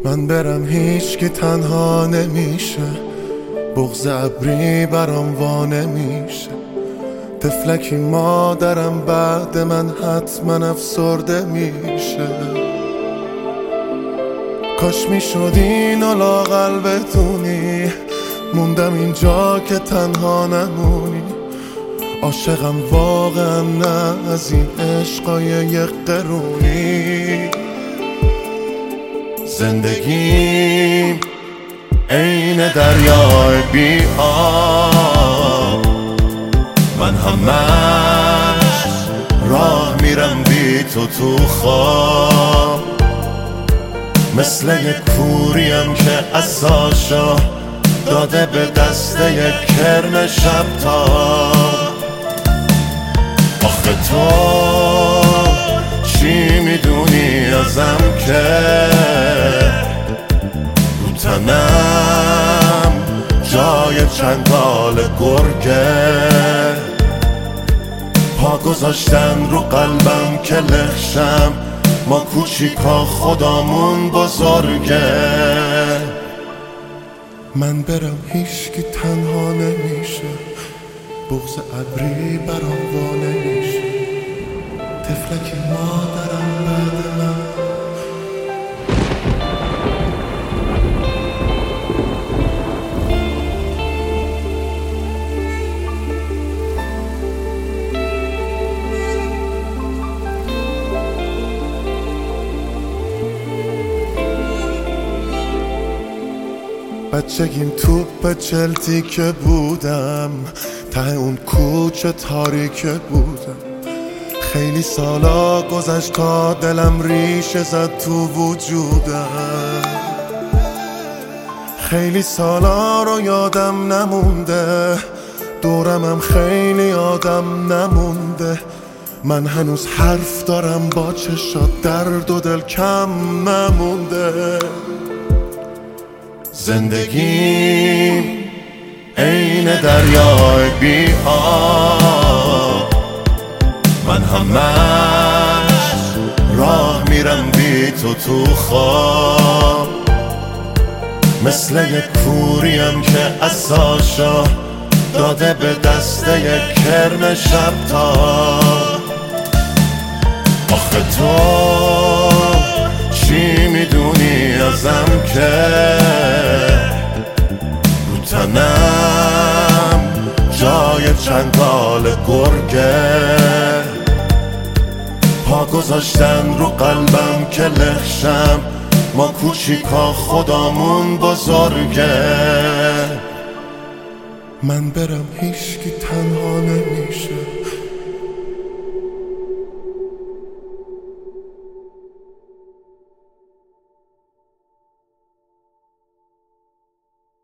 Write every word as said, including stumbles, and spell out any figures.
من برم هیچ که تنها نمیشه، بغض ابری برام وا نمیشه. طفلکی مادرم بعد من حتما افسرده میشه. کاش میشد اینو لااقل بدونی، موندم اینجا که تنها نمونی. عاشقم واقعا نه از این عشقای یک قرونی. زندگیم عین دریای بی آب، من همش راه میرم بی تو تو خواب. مثل یک کوریم که عصاشو داده به دست یک کرم شبتاب. آخه تو چی میدونی ازم که رو تنم جای چنگال گرگه. پا گذاشتن رو قلبم که لخشم، ما کوچیکا خدامون بزرگه. من برم هیچ که تنها نمیشه، بغض ابری برام وا نمیشه. طفلک مادرم بعد من بچگیم توپ چلتی که بودم، ته اون کوچه تاریکه بودم. خیلی سالا گذشت تا دلم ریشه زد تو وجودم. خیلی سالا رو یادم نمونده، دورمم خیلی آدم نمونده. من هنوز حرف دارم با چشات، درد و دل کم نمونده. زندگیم عین دریای بی آب، من همش راه میرم بی تو تو خواب. مثل یک کوریم که عصاشو داده به دست یک کرم شبتاب. آخه تو چی میدونی ازم که رو تنم جای چنگال گرگه. پا گذاشتن رو قلبم که لخشم، ما کوچیکا خدامون بزرگه. من برم هیچ که تنها نمیشه،